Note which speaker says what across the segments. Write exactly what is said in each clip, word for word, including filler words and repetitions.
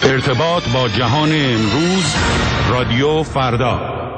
Speaker 1: ارتباط با جهان امروز، رادیو فردا.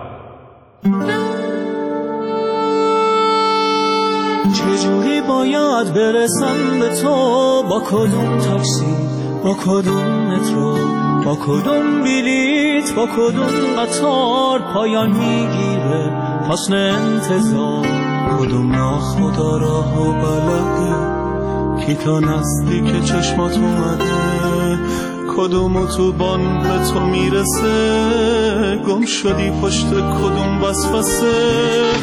Speaker 2: چجوری باید برسم به تو؟ با کدوم تاکسی، با کدوم مترو، با کدوم بلیت، با کدوم قطار پایان میگیره فصل انتظار؟ کدوم ناخدا راه و بلده کی تا نزدیک چشمات اومده؟ کدوم اتوبان به تو میرسه؟ گم شدی پشت کدوم وسوسه؟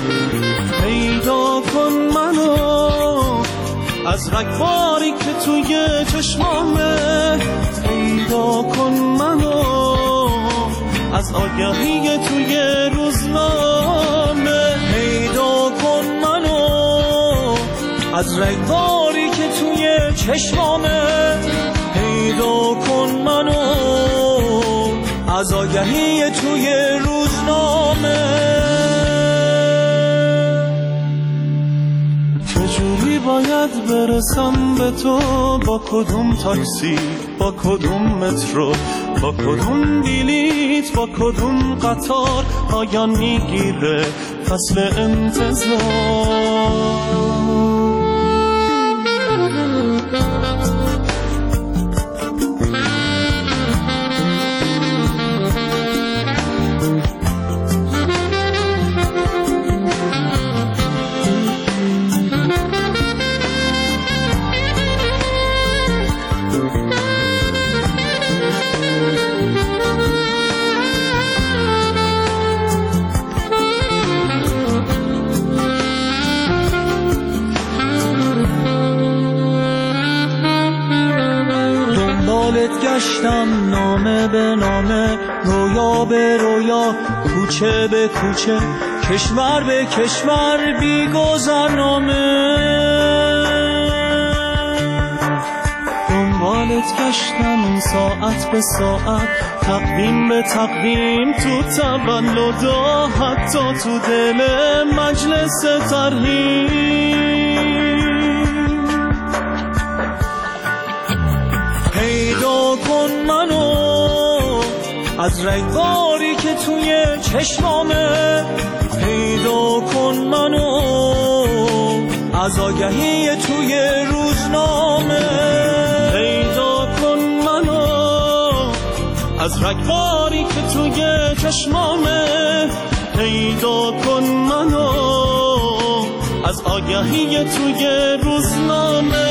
Speaker 2: پیدا کن منو از رگباری که توی چشمامه، پیدا کن منو از آگهی توی روزنامه، پیدا کن منو از رگباری که توی چشمامه، پیدا کن منو از آگهی توی روزنامه. چجوری باید برسم به تو؟ با کدوم تاکسی، با کدوم مترو، با کدوم بلیت، با کدوم قطار پایان میگیره فصل انتظار؟ گشتم نامه به نامه، رویا به رویا، کوچه به کوچه، کشور به کشور، بی گذرنامه. دنبالت گشتم ساعت به ساعت، تقویم به تقویم، تو تولدا، حتی تو دل مجلس ترحیم. پیدا کن منو از رگباری که توی چشمامه، پیدا کن منو از آگهی توی روزنامه، پیدا کن منو از رگباری که توی چشمامه، پیدا کن منو از آگهی توی روزنامه.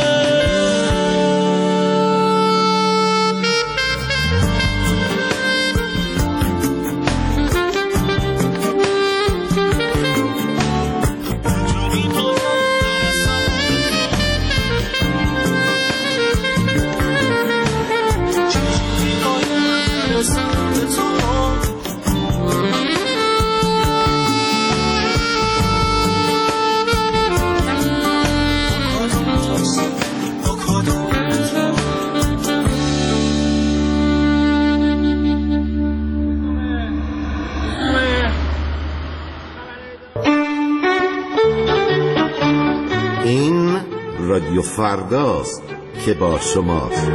Speaker 3: این رادیو فرداست که با شماست.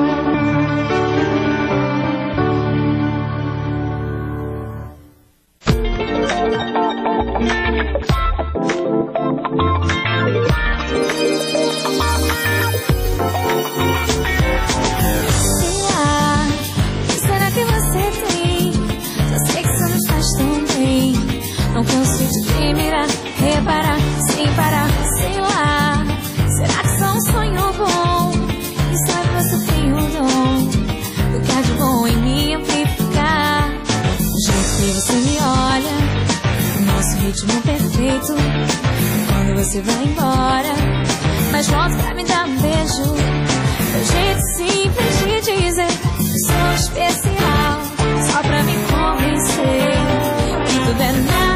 Speaker 4: Não canso de te mirar, reparar, sem parar, sei lá. Será que só um sonho bom? E sabe, você tem o dom do que há de bom em me amplificar. O jeito que você me olha, o nosso ritmo perfeito. Quando você vai embora, mas volta pra me dar um beijo. Meu jeito simples de dizer que sou especial, só pra me convencer que tudo é natural.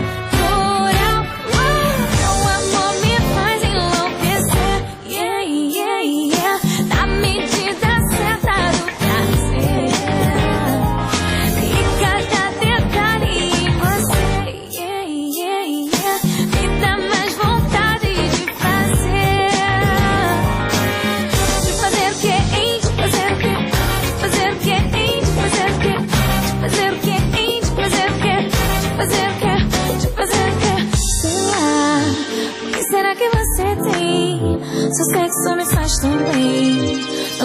Speaker 4: Meu amor me faz enlouquecer, yeah, yeah, yeah. Na medida certa do prazer, e cada detalhe em você, yeah, yeah, yeah, me dá mais vontade de fazer. De fazer o que, hein? De fazer o que?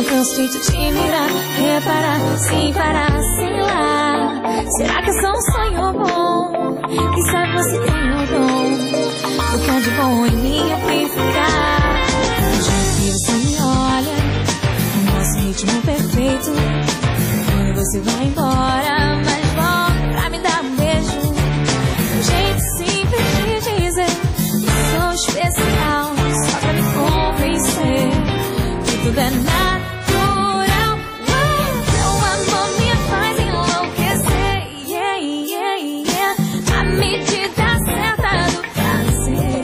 Speaker 4: gosto de te mirar, reparar, sem parar, sei lá. Será que é só um sonho bom? Quem sabe você tem o dom do que há de bom em mim é amplificar. Do jeito que você me olha, o nosso ritmo perfeito. Quando você vai embora, mas volta pra me dar um beijo. Um jeito simples de dizer que sou especial, só pra me convencer que tudo é natural. Seu amor me faz enlouquecer, yeah, yeah, yeah. A medida certa do prazer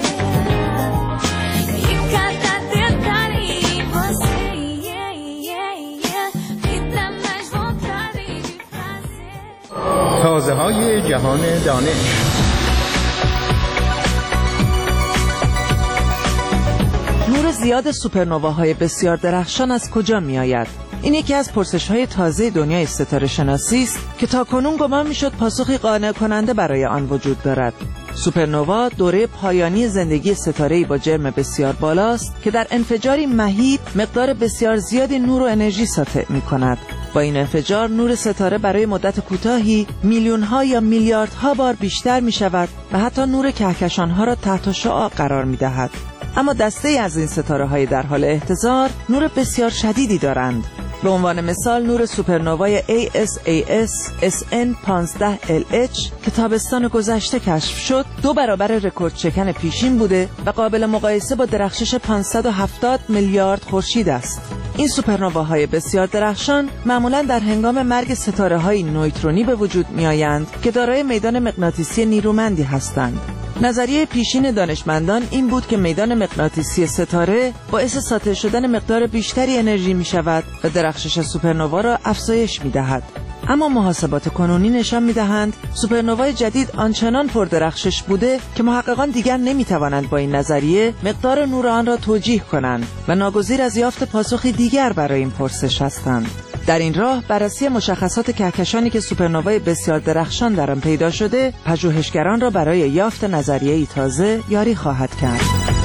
Speaker 4: e cada detalhe em você, yeah, yeah, yeah. Me dá mais vontade de fazer.
Speaker 5: تازه های جهان دانش. نور زیاد سوپرنواهای بسیار درخشان از کجا می آید؟ این یکی از پرسش‌های تازه دنیای ستاره شناسی است که تاکنون گمان می‌شد پاسخی قانع کننده برای آن وجود دارد. سوپرنوا دوره پایانی زندگی ستاره‌ای با جرم بسیار بالاست که در انفجاری مهیب مقدار بسیار زیادی نور و انرژی ساطع می‌کند. با این انفجار نور ستاره برای مدت کوتاهی میلیون‌ها یا میلیاردها بار بیشتر می‌شود و حتی نور کهکشان‌ها را تحت شعاع قرار می‌دهد. اما دسته‌ای از این ستاره‌های در حال احتضار نور بسیار شدیدی دارند. به عنوان مثال نور سوپرنوای ای اس ای اس اس ان پانزده ال اچ که تابستان گذشته کشف شد دو برابر رکورد شکن پیشین بوده و قابل مقایسه با درخشش پانصد و هفتاد میلیارد خورشید است. این سوپرنواهای بسیار درخشان معمولاً در هنگام مرگ ستاره‌های نویترونی به وجود می‌آیند که دارای میدان مغناطیسی نیرومندی هستند. نظریه پیشین دانشمندان این بود که میدان مغناطیسی ستاره باعث ساطع شدن مقدار بیشتری انرژی می شود و درخشش سوپرنوا را افزایش می دهد. اما محاسبات کنونی نشان می دهند سوپرنوای جدید آنچنان پردرخشش بوده که محققان دیگر نمی توانند با این نظریه مقدار نور آن را توجیه کنند و ناگزیر از یافت پاسخی دیگر برای این پرسش هستند. در این راه بررسی مشخصات کهکشانی که سوپرنوای بسیار درخشان در آن پیدا شده پژوهشگران را برای یافت نظریه‌ای تازه یاری خواهد کرد.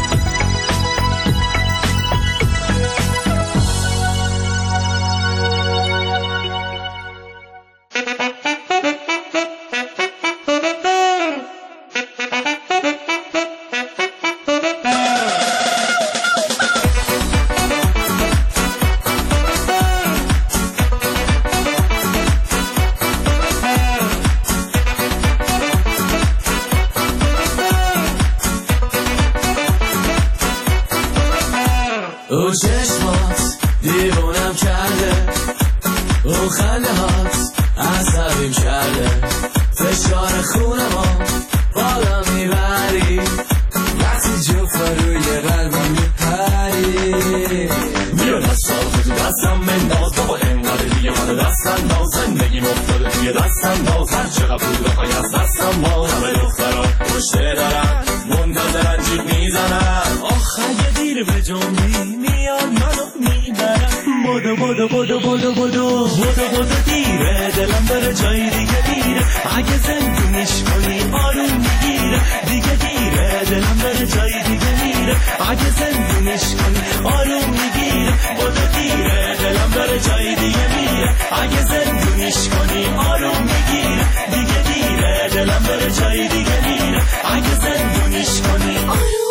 Speaker 6: او چشمات دیوانم کرده، او خنده هات عصبیم کرده، فشار خونما بالا میبری وقتی جفت روی قلبم میپری. بیا دستان تو دستم منداز بابا انقدر دیگه منو دستم داز، زندگی مفتاده توی دستم داز، هر چقدر پول بخوای از دستم باز. همه دخترها پشته دارن منتظرن جیب میزنن، آخ اگه دیر به جنبی میاد منو میبرن. بودو بودو بودو بودو بودو بودو بودو دیره، دلم داره جای دیگه دیره، اگه زندونیش کنی آروم میگیره. دیگه دیره دلم داره جای دیگه میره، اگه زندونیش کنی آروم میگیره. بودو دیره دلم داره جای دیگه میره، اگه زندونیش کنی آروم میگیره. دیگه دیره دلم داره جای دیگه میره، اگه زندونیش کنی آروم.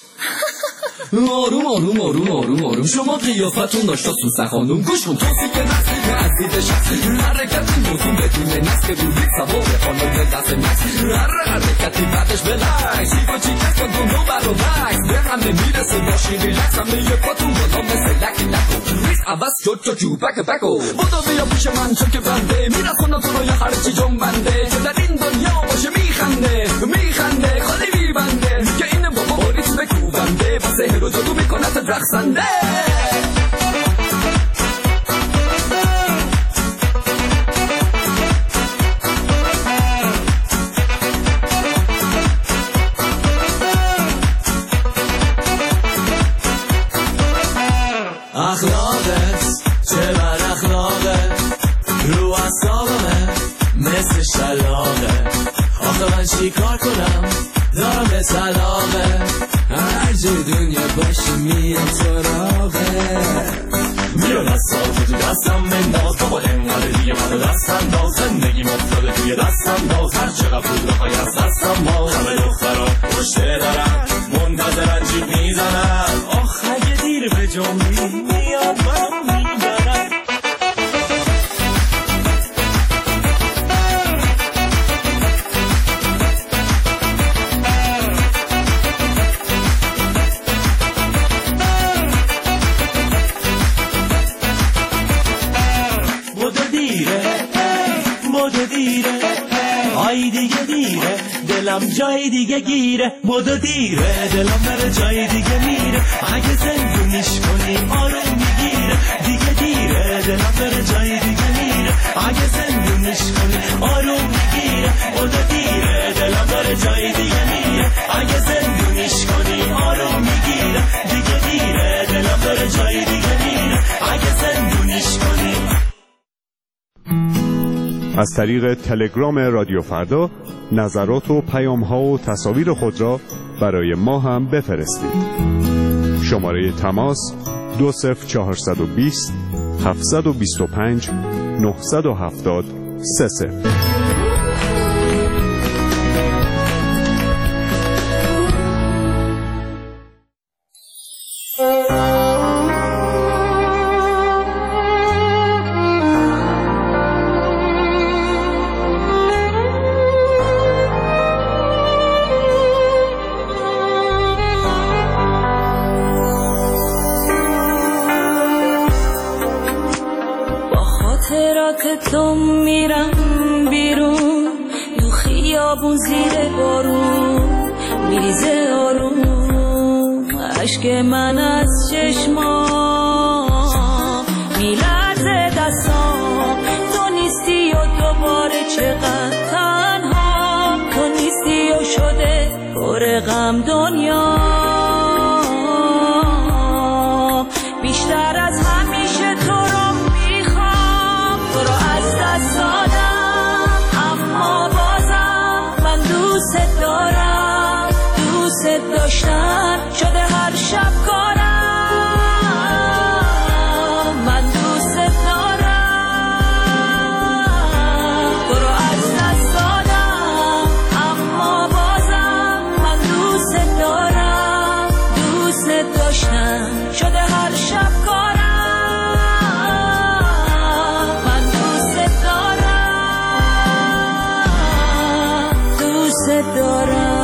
Speaker 7: آروم آروم آروم آروم آروم شما قیافتون داشتا سوسن خانوم، گوش کن توصیف نسلی که عزیز شخصی، حرکت موضوع بدون نسل که روزی سوار خانوم دست نسل، هر حرکتی بعدش بلکس سیفا چیکت کن دونو برو بکس، به همه میرسه باشی ریلکس، همه یه پاتون بالا مثل لکی لکو ریس عوض شد چو چو بک بکو. بودو بیا پیش من چون که بنده میرسونه تو رو یا هرچی جون بنده، که در این دنیا باشه میخنده میخنده خالی میبنده، که این بابا باریت بکوبنده و سهر و جادو میکنه تا رقصنده.
Speaker 6: اخلاقت چه بر اخلاقه، رو اصابمه مثل شلاقه، آخه من چی کار کنم دارم به طلاقه، هر جای دنیا باشی میام سراغه. بیا دستا رو تو دستم بنداز بابا انقدر دیگه منو دست انداز زندگی مفتاده توی دست انداز هر چقدر پول بخوای از دستم باز همه دخترا پشت دارن منتظرن جیب میزنن آخ اگه دیر به جنبی میاد منو میبرن آی دیگه دیره دلم جای دیگه گیره بودو دیره دلم بره جای دیگه میره اگه زندونیش کنی آروم میگیره دیگه دیره دلم بره جای دیگه میره اگه زندونیش کنی آروم میگیره بودو دیره دلم بره جای دیگه میره اگه زندونیش کنی آروم میگیره دیگه دیره دلم بره جای دیگه میره اگه زندونیش کنی.
Speaker 1: از طریق تلگرام رادیو فردا نظرات و پیام‌ها و تصاویر خود را برای ما هم بفرستید. شماره تماس دو صفر چهارصد و بیست هفتصد و بیست و پنج نهصد و هفتاد سه صفر.
Speaker 4: تو میرم بیرون تو خیابون زیر بارون میریزه آروم عشق من از چشمام میلرزه دستام تو نیستی و دوباره چقدر تنها تو نیستی و شده پر غم دنیا بیشتر از همیشه تو رو میخوام تو رو از دست دادم اما بازم من دوست دارم دوست داشتن شده هر شب کارم من دوست دارم تو رو از دست دادم اما بازم من دوست دارم دوست داشتن شده هر شب کارم من دوست دارم دوست دارم.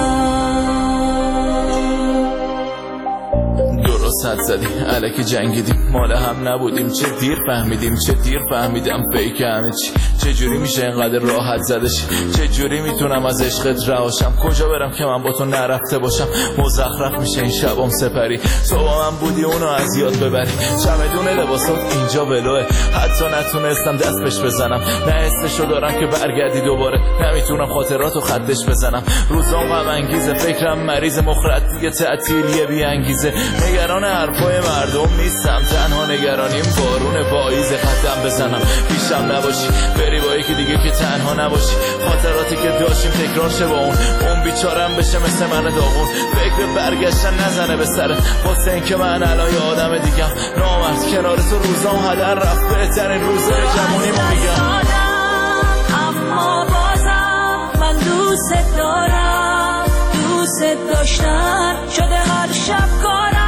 Speaker 6: درست حد زدی الکی جنگیدیم مال هم نبودیم چه دیر فهمیدیم چه دیر فهمیدم پیک همه چی چه جوری میشه اینقدر راحت زدش چه جوری میتونم از عشقت رهاشم کجا برم که من با تو نرفته باشم مزخرف میشه این شبام سپری تو با من بودی اونو از یاد ببری چمدون لباسات اینجا ولوه حتی نتونستم دست بهش بزنم نه حسشو دارم که برگردی دوباره نمیتونم خاطراتو خدش بزنم روزام غم انگیزه فکرم مریض مخرط دیگه تعطیلیه بی انگیزه نگران حرفای مردم نیستم تنها نگرانیم بارون پاییز خطم بزنم پیشم نباشی بری با یکی دیگه که تنها نباشی خاطراتی که داشتیم تکرار شه با اون اون بیچارم بشه مثل من داغون فکر برگشتن نزنه به سرت واسه این که من الان یه آدم دیگم نامرد کنار تو روزام هدر رفت بهترین روزای جوونیمو میگم
Speaker 4: اما بازم من دوست دارم دوست داشتن شده هر شب کارم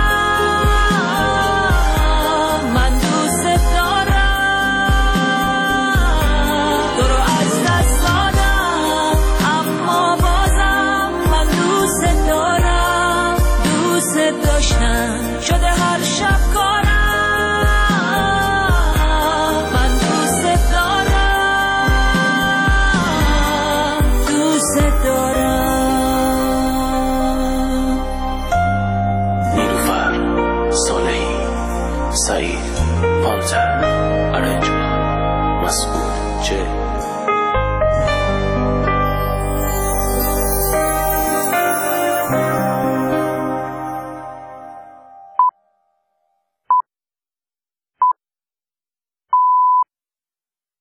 Speaker 4: من دوست دارم تو رو از دست دادم اما بازم من دوست دارم دوست داشتن شده هر شب کارم من دوست دارم دوست دارم.
Speaker 6: نیلوفر صالحی سعید پانتر ارنجبر مسعود چه